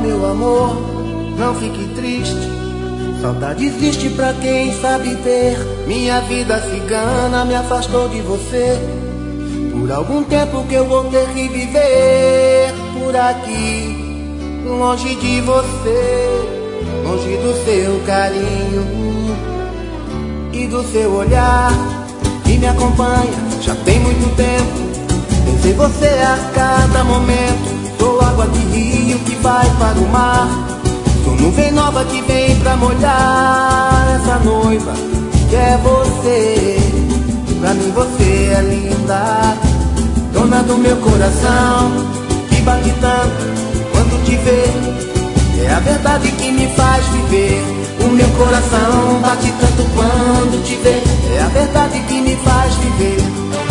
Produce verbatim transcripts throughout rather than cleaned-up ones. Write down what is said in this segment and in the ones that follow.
meu amor, não fique triste. Saudade existe pra quem sabe ter. Minha vida cigana me afastou de você. Por algum tempo que eu vou ter que viver por aqui, longe de você, longe do seu carinho e do seu olhar que me acompanha já tem muito tempo. Penso em você a cada momento. Sou água de rio que vai para o mar. Sou nuvem nova que vem pra molhar essa noiva que é você. Pra mim você é linda, dona do meu coração, que bate tanto quando te vê. É a verdade que me faz viver. O meu coração bate tanto quando te vê. É a verdade que me faz viver.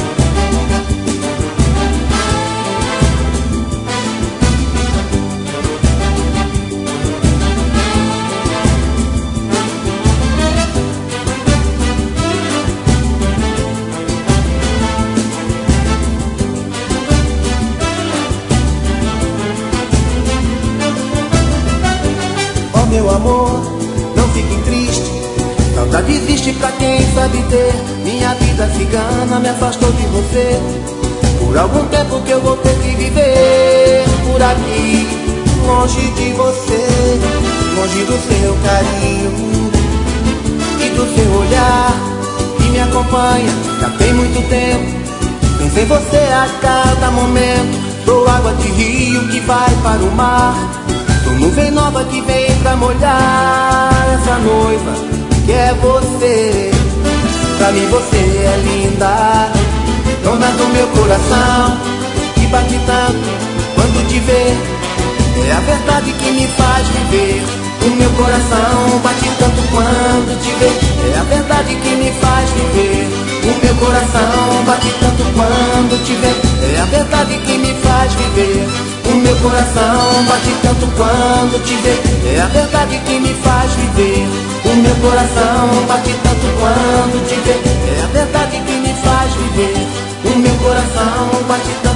Meu amor, não fique triste. Saudade existe pra quem sabe ter. Minha vida cigana me afastou de você. Por algum tempo que eu vou ter que viver por aqui, longe de você, longe do seu carinho e do seu olhar que me acompanha já tem muito tempo. Penso em você a cada momento. Sou água de rio que vai para o mar. Sou nuvem nova que vem pra molhar essa noiva que é você. Pra mim você é linda, dona do meu coração, que bate tanto quando te vê. É a verdade que me faz viver. O meu coração bate tanto quando te vê. É a verdade que me faz viver. O meu coração bate tanto quando te vê. É a verdade que me faz viver. O meu coração bate tanto quando te vê. É a verdade que me faz viver. O meu coração bate tanto quando te vê. É a verdade que me faz viver. O meu coração bate tanto